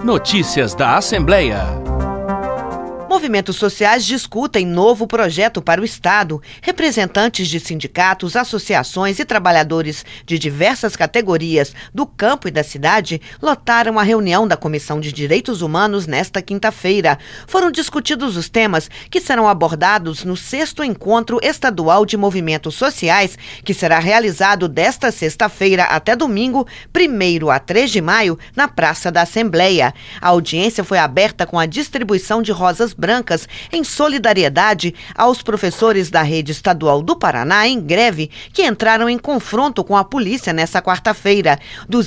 Notícias da Assembleia. Movimentos sociais discutem novo projeto para o Estado. Representantes de sindicatos, associações e trabalhadores de diversas categorias do campo e da cidade lotaram a reunião da Comissão de Direitos Humanos nesta quinta-feira. Foram discutidos os temas que serão abordados no 6º Encontro Estadual de Movimentos Sociais, que será realizado desta sexta-feira até domingo, 1º a 3 de maio, na Praça da Assembleia. A audiência foi aberta com a distribuição de rosas brancas em solidariedade aos professores da rede estadual do Paraná em greve que entraram em confronto com a polícia nesta quarta-feira.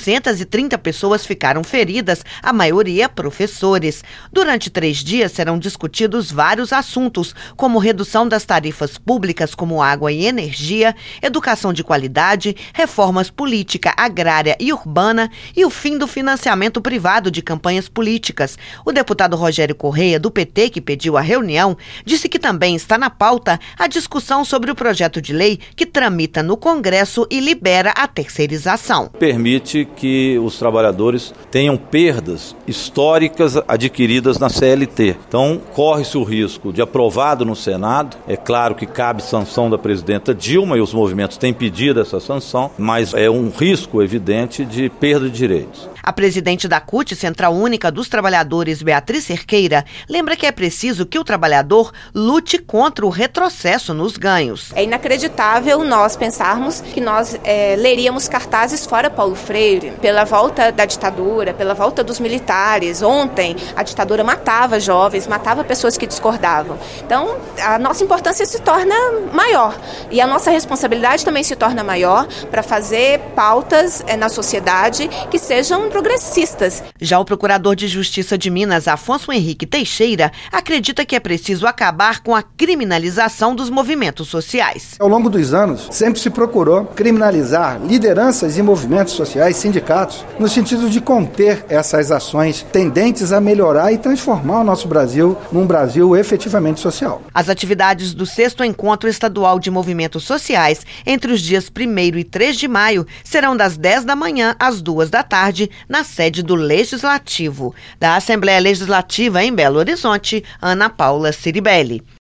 230 pessoas ficaram feridas, a maioria professores. Durante 3 dias serão discutidos vários assuntos, como redução das tarifas públicas como água e energia, educação de qualidade, reformas política, agrária e urbana e o fim do financiamento privado de campanhas políticas. O deputado Rogério Correia, do PT, que pediu a reunião, disse que também está na pauta a discussão sobre o projeto de lei que tramita no Congresso e libera a terceirização. Permite que os trabalhadores tenham perdas históricas adquiridas na CLT. Então, corre-se o risco de, aprovado no Senado, é claro que cabe sanção da presidenta Dilma e os movimentos têm pedido essa sanção, mas é um risco evidente de perda de direitos. A presidente da CUT, Central Única dos Trabalhadores, Beatriz Cerqueira, lembra que é preciso que o trabalhador lute contra o retrocesso nos ganhos. É inacreditável nós pensarmos que nós leríamos cartazes fora Paulo Freire, pela volta da ditadura, pela volta dos militares. Ontem, a ditadura matava jovens, matava pessoas que discordavam. Então, a nossa importância se torna maior e a nossa responsabilidade também se torna maior para fazer pautas na sociedade que sejam progressistas. Já o procurador de Justiça de Minas, Afonso Henrique Teixeira, acredita que é preciso acabar com a criminalização dos movimentos sociais. Ao longo dos anos, sempre se procurou criminalizar lideranças e movimentos sociais, sindicatos, no sentido de conter essas ações tendentes a melhorar e transformar o nosso Brasil num Brasil efetivamente social. As atividades do 6º Encontro Estadual de Movimentos Sociais, entre os dias 1º e 3 de maio, serão das 10 da manhã às 2 da tarde, na sede do Legislativo. Da Assembleia Legislativa em Belo Horizonte, Ana Paula Ciribelli.